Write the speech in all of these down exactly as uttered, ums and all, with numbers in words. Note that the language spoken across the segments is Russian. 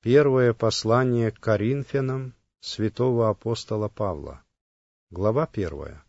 Первое послание к Коринфянам святого апостола Павла. Глава первая.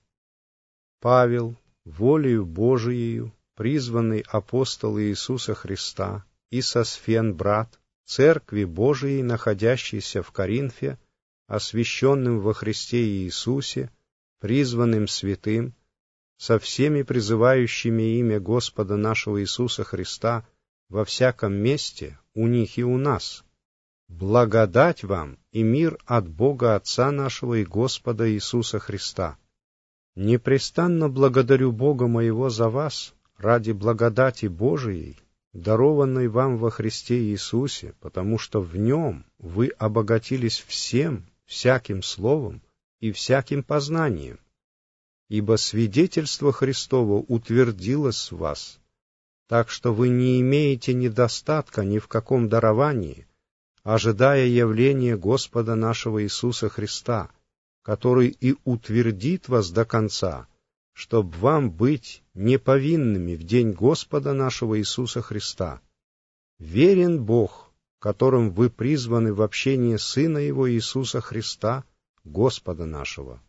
Павел, волею Божиею, призванный апостол Иисуса Христа, и Сосфен, брат, Церкви Божией, находящейся в Коринфе, освященным во Христе Иисусе, призванным святым, со всеми призывающими имя Господа нашего Иисуса Христа во всяком месте, у них и у нас. Благодать вам и мир от Бога Отца нашего и Господа Иисуса Христа. Непрестанно благодарю Бога моего за вас, ради благодати Божией, дарованной вам во Христе Иисусе, потому что в Нем вы обогатились всем, всяким словом и всяким познанием, ибо свидетельство Христово утвердилось в вас, так что вы не имеете недостатка ни в каком даровании, ожидая явления Господа нашего Иисуса Христа, который и утвердит вас до конца, чтоб вам быть неповинными в день Господа нашего Иисуса Христа. Верен Бог, которым вы призваны в общение Сына Его Иисуса Христа, Господа нашего.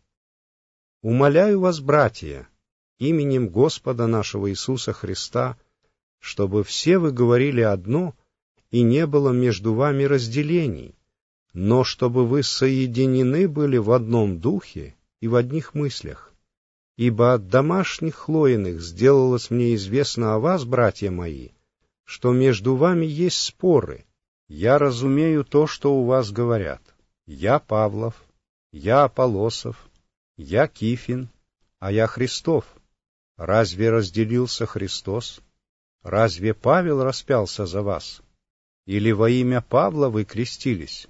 Умоляю вас, братья, именем Господа нашего Иисуса Христа, чтобы все вы говорили одно, и не было между вами разделений, но чтобы вы соединены были в одном духе и в одних мыслях. Ибо от домашних хлоиных сделалось мне известно о вас, братья мои, что между вами есть споры. Я разумею то, что у вас говорят. Я Павлов, я Аполосов, я Кифин, а я Христов. Разве разделился Христос? Разве Павел распялся за вас? Или во имя Павла вы крестились?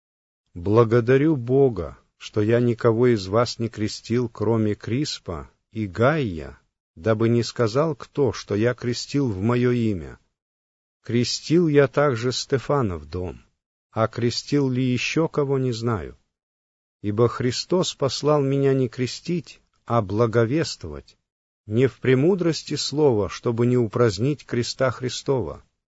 Благодарю Бога, что я никого из вас не крестил, кроме Криспа и Гайя, дабы не сказал кто, что я крестил в мое имя. Крестил я также Стефана в дом, а крестил ли еще кого, не знаю. Ибо Христос послал меня не крестить, а благовествовать, не в премудрости слова, чтобы не упразднить креста Христова.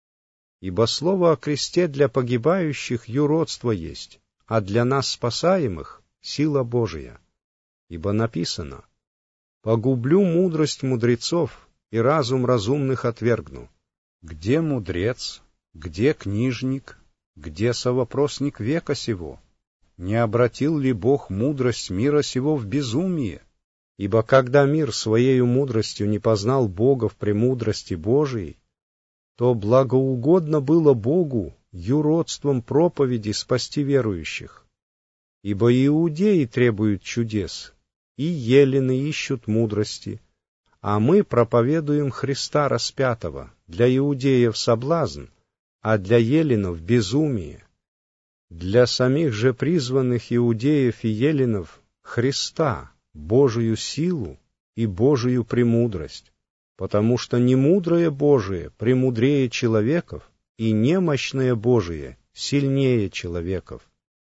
Ибо слово о кресте для погибающих юродство есть, а для нас спасаемых — сила Божия. Ибо написано: «Погублю мудрость мудрецов, и разум разумных отвергну». Где мудрец, где книжник, где совопросник века сего? Не обратил ли Бог мудрость мира сего в безумие? Ибо когда мир своею мудростью не познал Бога в премудрости Божией, то благоугодно было Богу юродством проповеди спасти верующих. Ибо иудеи требуют чудес, и елены ищут мудрости, а мы проповедуем Христа распятого, для иудеев соблазн, а для еленов безумие. Для самих же призванных иудеев и еленов Христа, Божию силу и Божию премудрость, потому что немудрое Божие премудрее человеков, и немощное Божие сильнее человеков.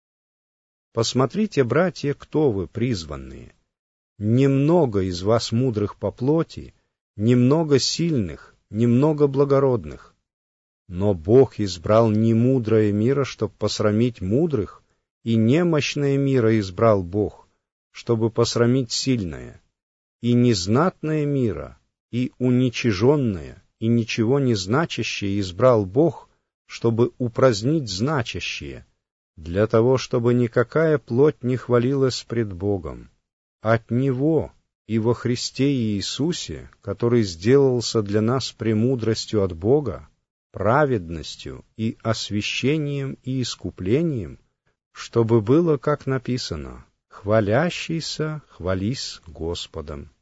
Посмотрите, братья, кто вы призванные. Немного из вас мудрых по плоти, немного сильных, немного благородных. Но Бог избрал немудрое мира, чтобы посрамить мудрых, и немощное мира избрал Бог, чтобы посрамить сильное, и незнатное мира, и уничиженное, и ничего не значащее избрал Бог, чтобы упразднить значащее, для того, чтобы никакая плоть не хвалилась пред Богом. От Него и во Христе Иисусе, который сделался для нас премудростью от Бога, праведностью и освящением и искуплением, чтобы было, как написано: «Хвалящийся, хвались Господом».